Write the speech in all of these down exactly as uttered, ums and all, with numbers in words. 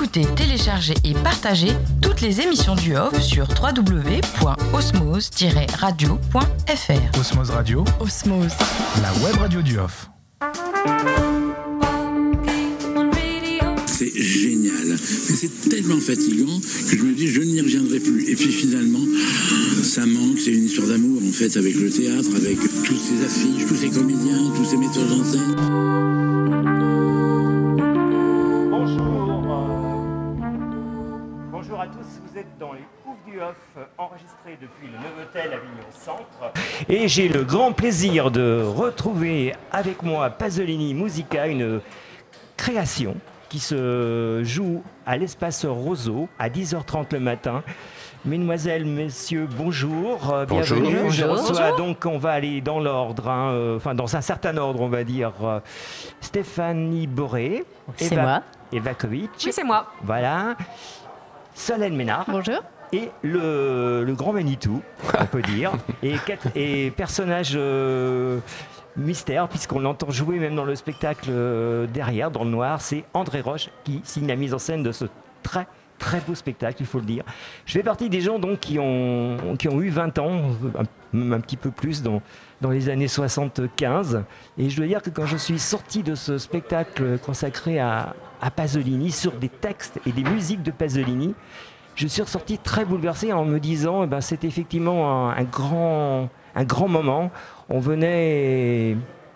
écouter, télécharger et partager toutes les émissions du Off sur w w w point osmose tiret radio point f r. Osmose Radio, Osmose, la web radio du Off. C'est génial, mais c'est tellement fatigant que je me dis je n'y reviendrai plus. Et puis finalement, ça manque, c'est une histoire d'amour en fait avec le théâtre, avec toutes ces affiches, tous ces comédiens, tous ces metteurs en scène. Bonjour, euh, bonjour à tous, vous êtes dans les Ouf du Off, enregistrés depuis le Novotel Avignon Centre. Et j'ai le grand plaisir de retrouver avec moi Pasolini Musica, une création qui se joue à l'espace Roseau à dix heures trente le matin. Mesdemoiselles, messieurs, bonjour, euh, Bonjour. bienvenue. Bonjour. Je reçois Bonjour. donc, on va aller dans l'ordre, hein, euh, enfin dans un certain ordre, on va dire, euh, Stéphanie Boré, C'est moi. Evakovic, Oui, c'est moi. voilà, Solène Ménard. Bonjour. Et le, le grand Manitou, on peut dire, et, quatre- et personnage euh, mystère, puisqu'on l'entend jouer même dans le spectacle euh, derrière, dans le noir, c'est André Roche qui signe la mise en scène de ce très très beau spectacle, il faut le dire. Je fais partie des gens donc, qui, ont, qui ont eu vingt ans, un, même un petit peu plus, dans, dans les années soixante-quinze. Et je dois dire que quand je suis sorti de ce spectacle consacré à, à Pasolini, sur des textes et des musiques de Pasolini, je suis ressorti très bouleversé en me disant, eh ben, c'est effectivement un, un, grand, un grand moment. On venait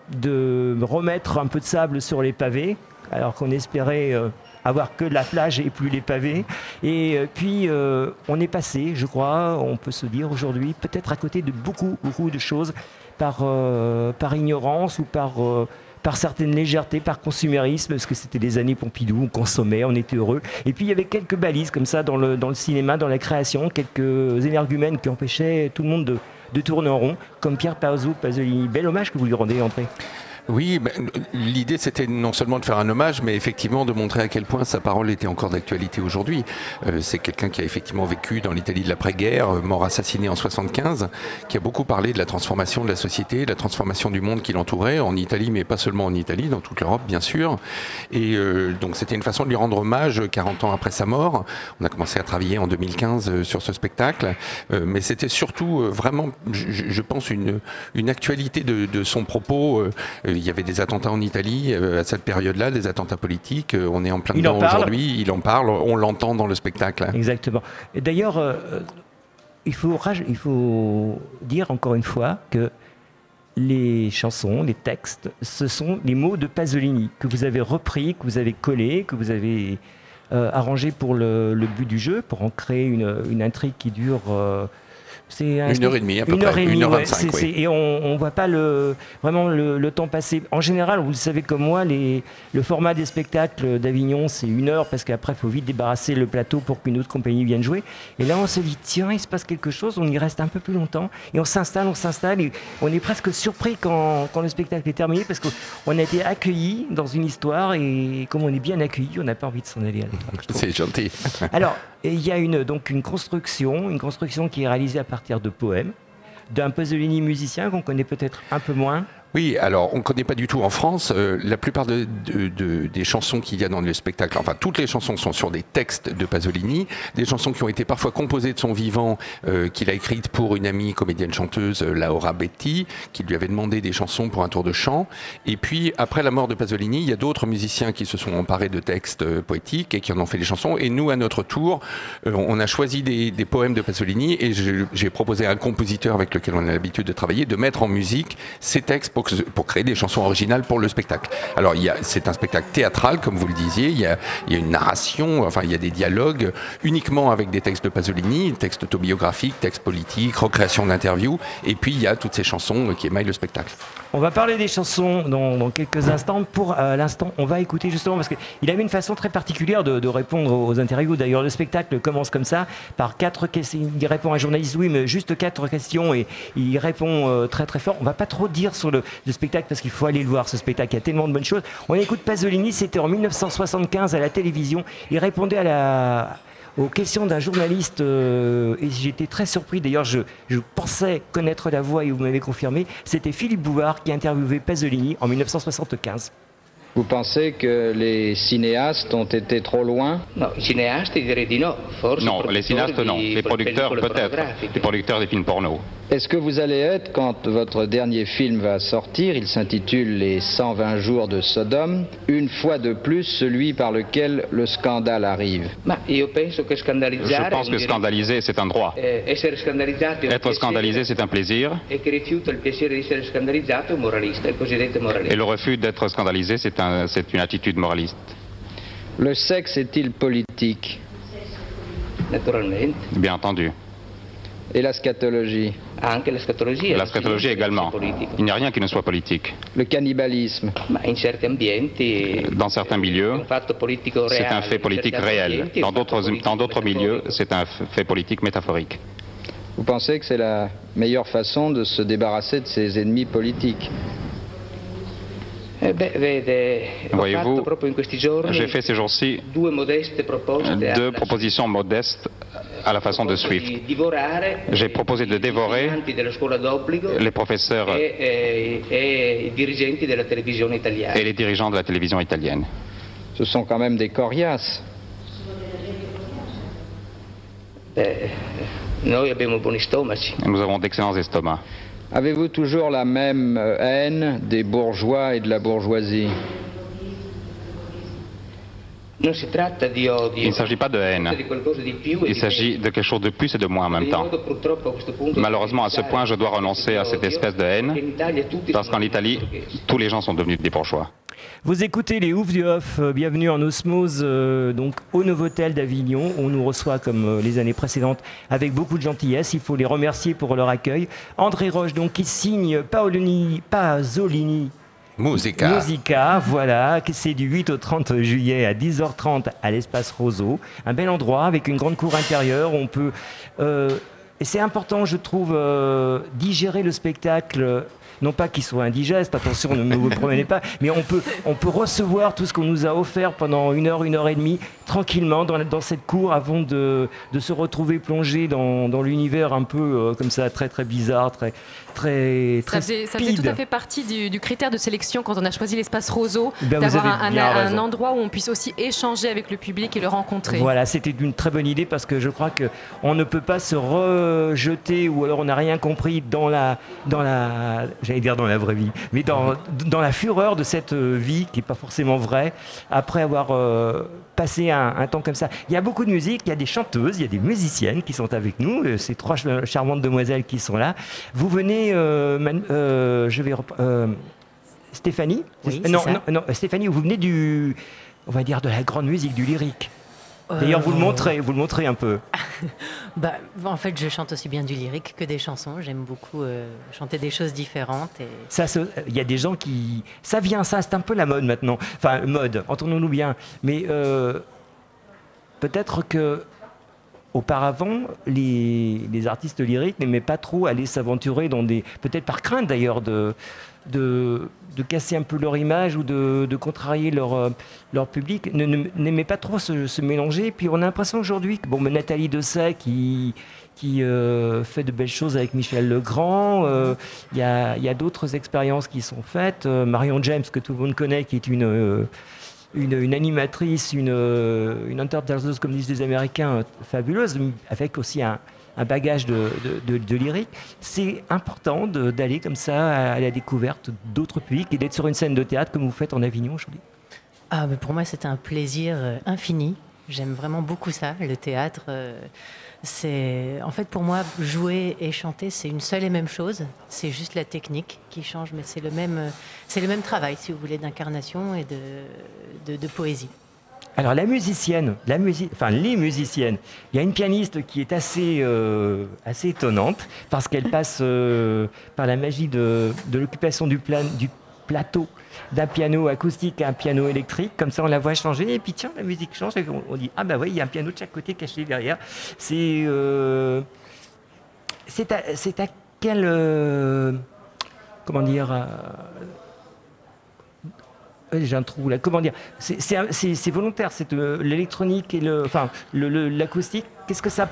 de remettre un peu de sable sur les pavés, alors qu'on espérait euh, avoir que la plage et plus les pavés. Et euh, puis, euh, on est passé, je crois, on peut se dire aujourd'hui, peut-être à côté de beaucoup, beaucoup de choses, par, euh, par ignorance ou par... Euh, par certaines légèretés, par consumérisme, parce que c'était les années Pompidou, on consommait, on était heureux. Et puis il y avait quelques balises comme ça dans le, dans le cinéma, dans la création, quelques énergumènes qui empêchaient tout le monde de, de tourner en rond, comme Pier Paolo Pasolini. Bel hommage que vous lui rendez, André. Oui, ben, l'idée c'était non seulement de faire un hommage, mais effectivement de montrer à quel point sa parole était encore d'actualité aujourd'hui. Euh, c'est quelqu'un qui a effectivement vécu dans l'Italie de l'après-guerre, euh, mort assassiné en soixante-quinze, qui a beaucoup parlé de la transformation de la société, de la transformation du monde qui l'entourait, en Italie, mais pas seulement en Italie, dans toute l'Europe bien sûr. Et euh, donc c'était une façon de lui rendre hommage quarante ans après sa mort. On a commencé à travailler en deux mille quinze euh, sur ce spectacle, euh, mais c'était surtout euh, vraiment, je, je pense, une, une actualité de, de son propos. Euh, Il y avait des attentats en Italie euh, à cette période-là, des attentats politiques. Euh, on est en plein Il en dedans parle. aujourd'hui. Il en parle. On l'entend dans le spectacle. Exactement. Et d'ailleurs, euh, il, faut raj- il faut dire encore une fois que les chansons, les textes, ce sont les mots de Pasolini que vous avez repris, que vous avez collés, que vous avez euh, arrangés pour le, le but du jeu, pour en créer une, une intrigue qui dure... euh, C'est un Une heure et demie à peu une près, heure et demie, une heure ouais, vingt-cinq, c'est- oui. c'est- et on ne voit pas le, vraiment le, le temps passer. En général, vous le savez comme moi, les, le format des spectacles d'Avignon, c'est une heure parce qu'après, il faut vite débarrasser le plateau pour qu'une autre compagnie vienne jouer. Et là, on se dit, tiens, il se passe quelque chose, on y reste un peu plus longtemps. Et on s'installe, on s'installe, et on est presque surpris quand, quand le spectacle est terminé parce qu'on a été accueillis dans une histoire et comme on est bien accueillis, on n'a pas envie de s'en aller à la fin, je trouve. C'est gentil. Alors, il y a une, donc une construction, une construction qui est réalisée à partir de poèmes, d'un Pasolini musicien qu'on connaît peut-être un peu moins. Oui, alors on ne connaît pas du tout en France. Euh, la plupart de, de, de, des chansons qu'il y a dans le spectacle, enfin toutes les chansons sont sur des textes de Pasolini, des chansons qui ont été parfois composées de son vivant, euh, qu'il a écrites pour une amie comédienne chanteuse, Laura Betti, qui lui avait demandé des chansons pour un tour de chant. Et puis après la mort de Pasolini, il y a d'autres musiciens qui se sont emparés de textes euh, poétiques et qui en ont fait des chansons. Et nous, à notre tour, euh, on a choisi des, des poèmes de Pasolini et je- j'ai proposé à un compositeur avec lequel on a l'habitude de travailler de mettre en musique ces textes pour que- pour créer des chansons originales pour le spectacle. Alors, il y a, c'est un spectacle théâtral, comme vous le disiez, il y a, il y a une narration, enfin, il y a des dialogues uniquement avec des textes de Pasolini, textes autobiographiques, textes politiques, recréation d'interviews, et puis il y a toutes ces chansons qui émaillent le spectacle. On va parler des chansons dans, dans quelques instants. Pour euh, l'instant, on va écouter justement, parce qu'il avait une façon très particulière de, de répondre aux interviews. D'ailleurs, le spectacle commence comme ça, par quatre questions. Il répond à un journaliste, oui, mais juste quatre questions, et il répond euh, très très fort. On va pas trop dire sur le, le spectacle, parce qu'il faut aller le voir, ce spectacle. Il y a tellement de bonnes choses. On écoute Pasolini, c'était en mille neuf cent soixante-quinze à la télévision. Il répondait à la... aux questions d'un journaliste, euh, et j'étais très surpris, d'ailleurs je, je pensais connaître la voix et vous m'avez confirmé, c'était Philippe Bouvard qui interviewait Pasolini en mille neuf cent soixante-quinze. Vous pensez que les cinéastes ont été trop loin? Non, les cinéastes, je dirais non. Forse non, les cinéastes non. Les producteurs peut-être. Les producteurs des films porno. Est-ce que vous allez être, quand votre dernier film va sortir, il s'intitule Les cent vingt jours de Sodome, une fois de plus celui par lequel le scandale arrive? Ma io penso che scandalizzare. Je pense que scandaliser, c'est un droit. Eh, essere scandalizzato è un Être scandalisé, c'est un plaisir. E chi rifiuta il piacere di essere scandalizzato è un moralista, il cosiddetto moralista. Et le refus d'être scandalisé, c'est un, c'est une attitude moraliste. Le sexe est-il politique? Naturalmente. Bien entendu. Et la scatologie? Anche la scatologia. La scatologie également. Il n'y a rien qui ne soit politique. Le cannibalisme? Ma in certi ambienti, dans certains milieux, c'est un fait politique réel. Dans d'autres, dans d'autres milieux, c'est un fait politique métaphorique. Vous pensez que c'est la meilleure façon de se débarrasser de ses ennemis politiques? Voyez-vous, j'ai fait ces jours-ci deux propositions modestes à la façon de Swift. J'ai proposé de dévorer les professeurs et les dirigeants de la télévision italienne. Ce sont quand même des coriaces. Nous avons d'excellents estomacs. Avez-vous toujours la même haine des bourgeois et de la bourgeoisie? Il ne s'agit pas de haine. Il s'agit de quelque chose de plus et de moins en même temps. Malheureusement, à ce point, je dois renoncer à cette espèce de haine, parce qu'en Italie, tous les gens sont devenus des bourgeois. Vous écoutez les Oufs du Off, bienvenue en osmose euh, donc au Novotel d'Avignon. On nous reçoit comme euh, les années précédentes avec beaucoup de gentillesse, il faut les remercier pour leur accueil. André Roche donc qui signe Paolini, Pasolini Musica. Musica, voilà, c'est du huit au trente juillet à dix heures trente à l'Espace Roseau. Un bel endroit avec une grande cour intérieure, on peut... Euh, et c'est important je trouve euh, digérer le spectacle. Non pas qu'il soit indigeste, attention, ne vous promenez pas, mais on peut, on peut recevoir tout ce qu'on nous a offert pendant une heure, une heure et demie, tranquillement, dans, dans cette cour, avant de, de se retrouver plongé dans, dans l'univers un peu euh, comme ça, très très bizarre, très très très ça faisait, ça faisait tout à fait partie du, du critère de sélection quand on a choisi l'espace Roseau, ben d'avoir un, un, un endroit où on puisse aussi échanger avec le public et le rencontrer. Voilà, c'était une très bonne idée parce que je crois qu'on ne peut pas se rejeter ou alors on n'a rien compris dans la, dans la, j'allais dire dans la vraie vie, mais dans, dans la fureur de cette vie qui n'est pas forcément vraie, après avoir euh, passé un, un temps comme ça. Il y a beaucoup de musique, il y a des chanteuses, il y a des musiciennes qui sont avec nous, ces trois charmantes demoiselles qui sont là. Vous venez, euh, man, euh, je vais... Euh, Stéphanie oui, non, ça. non, non, Stéphanie, vous venez du, on va dire, de la grande musique, du lyrique. D'ailleurs, vous le montrez, vous le montrez un peu. bah, en fait, je chante aussi bien du lyrique que des chansons. J'aime beaucoup euh, chanter des choses différentes. Et... Ça, il y a des gens qui, ça vient, ça, c'est un peu la mode maintenant. Enfin, mode, entendons-nous bien. Mais euh, peut-être que auparavant, les, les artistes lyriques n'aimaient pas trop aller s'aventurer dans des, peut-être par crainte d'ailleurs de. De, de casser un peu leur image ou de, de contrarier leur, euh, leur public, ne, ne, n'aimaient pas trop se, se mélanger. Et puis on a l'impression aujourd'hui que bon, Nathalie Dessay qui, qui euh, fait de belles choses avec Michel Legrand, il euh, y a, y a d'autres expériences qui sont faites. Euh, Marion James, que tout le monde connaît, qui est une... Euh, Une, une animatrice, une, une entertaineuse, comme disent les Américains, fabuleuse, avec aussi un, un bagage de, de, de, de lyrique. C'est important de, d'aller comme ça à la découverte d'autres publics et d'être sur une scène de théâtre comme vous faites en Avignon aujourd'hui. Ah, mais pour moi, c'est un plaisir infini. J'aime vraiment beaucoup ça, le théâtre. C'est, en fait, pour moi, jouer et chanter, c'est une seule et même chose. C'est juste la technique qui change, mais c'est le même, c'est le même travail, si vous voulez, d'incarnation et de, de, de poésie. Alors la musicienne, la musique, enfin les musiciennes, il y a une pianiste qui est assez, euh, assez étonnante parce qu'elle passe euh, par la magie de, de l'occupation du, plan, du plateau d'un piano acoustique à un piano électrique, comme ça on la voit changer et puis tiens la musique change et on, on dit ah bah oui il y a un piano de chaque côté caché derrière. C'est euh, c'est à, c'est à quel euh, comment dire euh, j'ai un trou là. Comment dire? C'est, c'est, c'est, c'est volontaire, c'est euh, l'électronique et le, enfin, le, le, l'acoustique. Qu'est-ce que ça,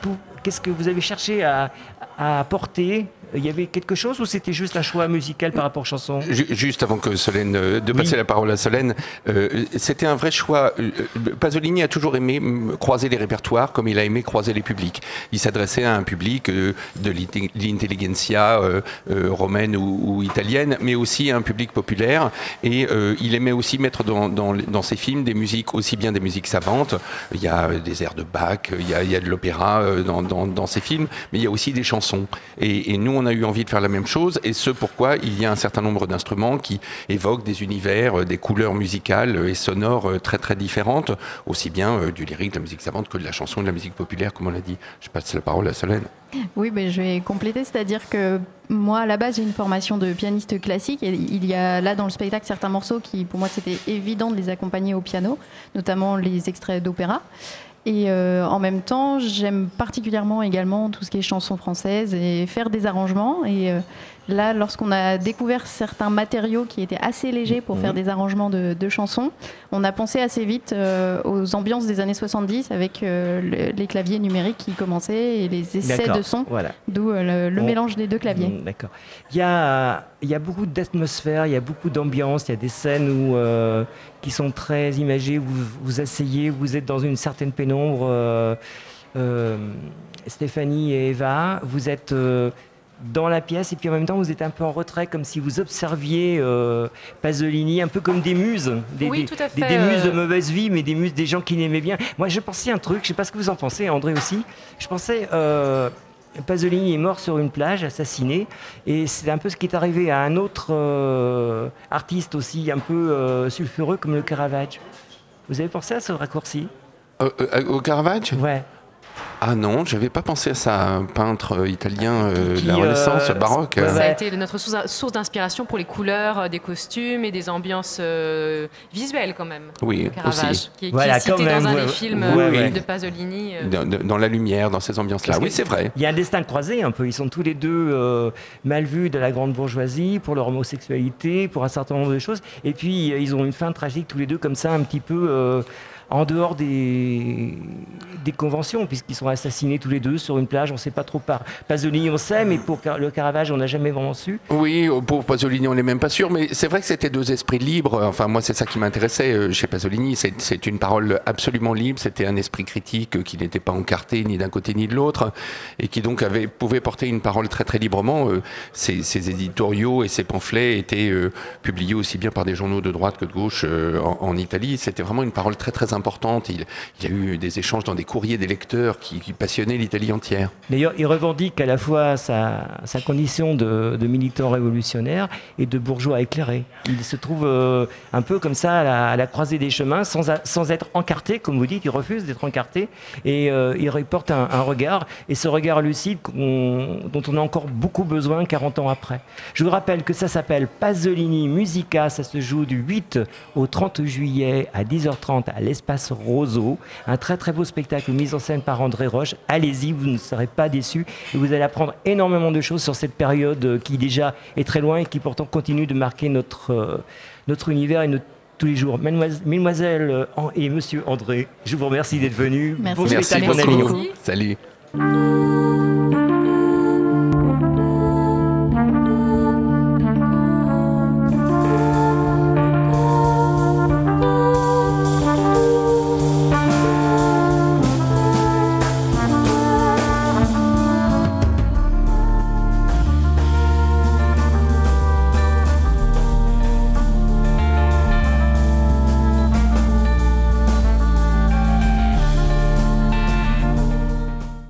qu'est-ce que vous avez cherché à, à apporter? Il y avait quelque chose ou c'était juste un choix musical par rapport aux chansons? Juste avant que Solène, de passer oui. la parole à Solène, euh, c'était un vrai choix. Pasolini a toujours aimé croiser les répertoires comme il a aimé croiser les publics. Il s'adressait à un public euh, de l'intelligentsia euh, euh, romaine ou, ou italienne, mais aussi à un public populaire. Et euh, il aimait aussi mettre dans, dans, dans ses films des musiques, aussi bien des musiques savantes. Il y a des airs de Bach, il y a, il y a de l'opéra dans, dans, dans ses films, mais il y a aussi des chansons. Et, et nous, on a eu envie de faire la même chose, et ce pourquoi il y a un certain nombre d'instruments qui évoquent des univers, des couleurs musicales et sonores très très différentes, aussi bien du lyrique, de la musique savante que de la chanson et de la musique populaire, comme on l'a dit. Je passe la parole à Solène. Oui, ben, je vais compléter, c'est-à-dire que moi, à la base, j'ai une formation de pianiste classique, et il y a là dans le spectacle certains morceaux qui, pour moi, c'était évident de les accompagner au piano, notamment les extraits d'opéra. Et euh, en même temps, j'aime particulièrement également tout ce qui est chansons françaises et faire des arrangements. Et euh, là, lorsqu'on a découvert certains matériaux qui étaient assez légers pour mmh. faire des arrangements de, de chansons, on a pensé assez vite euh, aux ambiances des années soixante-dix avec euh, le, les claviers numériques qui commençaient et les essais D'accord. de son, voilà. d'où euh, le, le on... mélange des deux claviers. Mmh, d'accord. Il y a, il y a beaucoup d'atmosphère, il y a beaucoup d'ambiance, il y a des scènes où, euh, qui sont très imagées, vous vous asseyez, vous êtes dans une certaine pénombre. Euh, euh, Stéphanie et Eva, vous êtes euh, dans la pièce et puis en même temps vous êtes un peu en retrait, comme si vous observiez euh, Pasolini, un peu comme des muses, des, oui, des, tout à fait, des, des muses de euh... mauvaise vie, mais des muses des gens qui l'aimaient bien. Moi je pensais un truc, je ne sais pas ce que vous en pensez, André aussi, je pensais... Euh, Pasolini est mort sur une plage, assassiné, et c'est un peu ce qui est arrivé à un autre euh, artiste aussi un peu euh, sulfureux comme le Caravage. Vous avez pensé à ce raccourci? Euh, euh, au Caravage ? Ouais. Ah non, je n'avais pas pensé à ça, un peintre italien euh, de la Renaissance, euh, baroque. Ça a été notre source d'inspiration pour les couleurs des costumes et des ambiances euh, visuelles quand même. Oui, Caravage, aussi. Qui, qui voilà, est cité même, dans un ouais, des films ouais, ouais. de Pasolini. Euh. Dans, dans la lumière, dans ces ambiances-là. Oui, c'est vrai. Il y a un destin croisé un peu. Ils sont tous les deux euh, mal vus de la grande bourgeoisie pour leur homosexualité, pour un certain nombre de choses. Et puis, ils ont une fin tragique tous les deux comme ça, un petit peu... Euh, en dehors des, des conventions, puisqu'ils sont assassinés tous les deux sur une plage, on ne sait pas trop par Pasolini, on sait, mais pour le Caravage, on n'a jamais vraiment su. Oui, pour Pasolini, on n'est même pas sûr, mais c'est vrai que c'était deux esprits libres. Enfin, moi, c'est ça qui m'intéressait chez Pasolini. C'est, c'est une parole absolument libre, c'était un esprit critique qui n'était pas encarté ni d'un côté ni de l'autre, et qui donc avait, pouvait porter une parole très très librement. Ses, ses éditoriaux et ses pamphlets étaient euh, publiés aussi bien par des journaux de droite que de gauche euh, en, en Italie. C'était vraiment une parole très très importante. Importante. Il, il y a eu des échanges dans des courriers des lecteurs qui, qui passionnaient l'Italie entière. D'ailleurs, il revendique à la fois sa, sa condition de, de militant révolutionnaire et de bourgeois éclairé. Il se trouve euh, un peu comme ça à la, à la croisée des chemins, sans, a, sans être encarté, comme vous dites, il refuse d'être encarté, et euh, il porte un, un regard, et ce regard lucide on, dont on a encore beaucoup besoin quarante ans après. Je vous rappelle que ça s'appelle Pasolini Musica, ça se joue du huit au trente juillet à dix heures trente à l'Espace Roseau, un très très beau spectacle mis en scène par André Roche. Allez-y, vous ne serez pas déçus et vous allez apprendre énormément de choses sur cette période qui déjà est très loin et qui pourtant continue de marquer notre, euh, notre univers et notre tous les jours. Mademoiselle, Mesdemoiselles et Monsieur André, je vous remercie d'être venus. Merci, bon Merci beaucoup. Salut.